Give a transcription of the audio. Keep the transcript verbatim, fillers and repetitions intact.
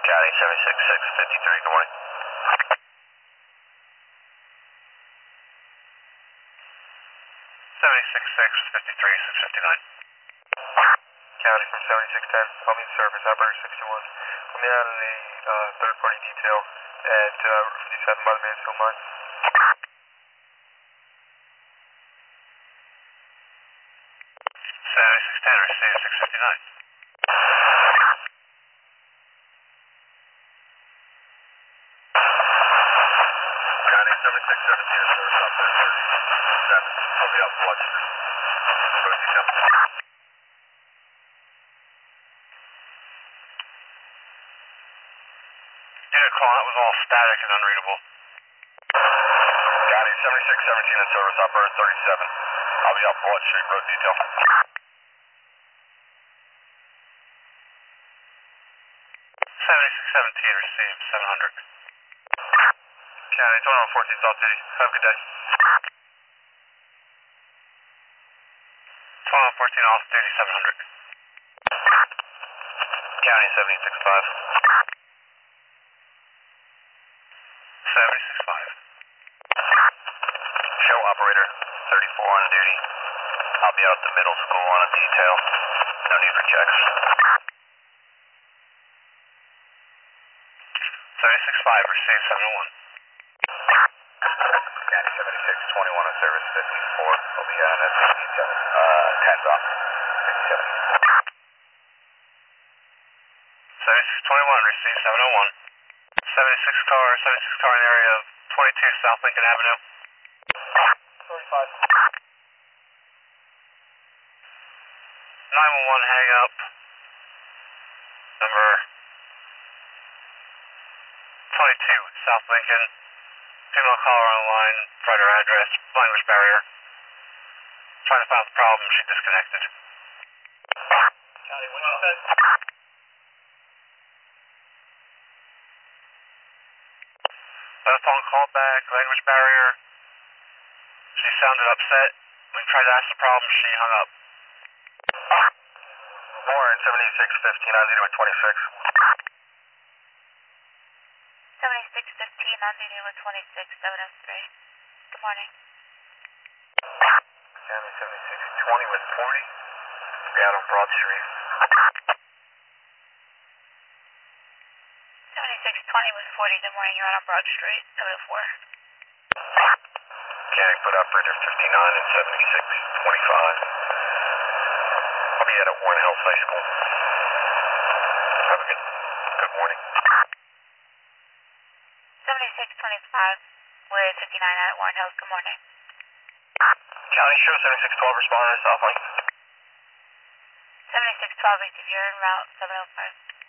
County seventy-six six fifty-three, good morning. seventy-six six fifty-three, six fifty-nine. County from seventy-six ten, I'll meet service, operator sixty-one. Let me out of the uh, third party detail at uh, fifty-seven by the Mansfield mine. seventy-six ten, receive six fifty-nine. County seventy-six seventeen, service operator thirty-seven. I'll be out Blood Street. Road detail. Unit call, that was all static and unreadable. County seventy-six seventeen and service operator thirty-seven. I'll be out Blood Street, road detail. seventy-six seventeen, receive seven hundred. County twenty-one fourteen, South City. Have a good day. twenty-one fourteen, off duty, seven hundred. County seventy-six five. seventy-six five. Show operator thirty-four on duty. I'll be out at the middle school on a detail. No need for checks. seventy-six five, receive seven oh one. County seventy-six twenty-one on service fifty-four. I'll be out on that detail. Uh, tens off. fifty-seven. seventy-six twenty-one, receive seven oh one. seventy-six car, seventy-six car in the area of twenty-two South Lincoln Avenue. thirty-five. nine one one, hang up. Number twenty-two South Lincoln. Female caller on the line, write her address, language barrier. Trying to find the problem, she disconnected. County, what you said? Telephone call back, language barrier. She sounded upset. We tried to ask the problem, she hung up. Warren, seventy-six fifteen, on duty with twenty-six. seventy-six fifteen, on duty with twenty-six, seven oh three. Good morning. County seventy-six twenty with forty. Be out on Broad Street. seventy-six twenty with forty, good morning, you're out on Broad Street, seven oh four. County put operator fifty-nine and seventy-six twenty-five. I'll be out at Warren Hills High School. Have a good, good morning. seventy-six twenty-five with fifty-nine out at Warren Hills, good morning. County show seventy-six twelve responding to South Link. seventy-six twelve, if you're en route, seven oh five.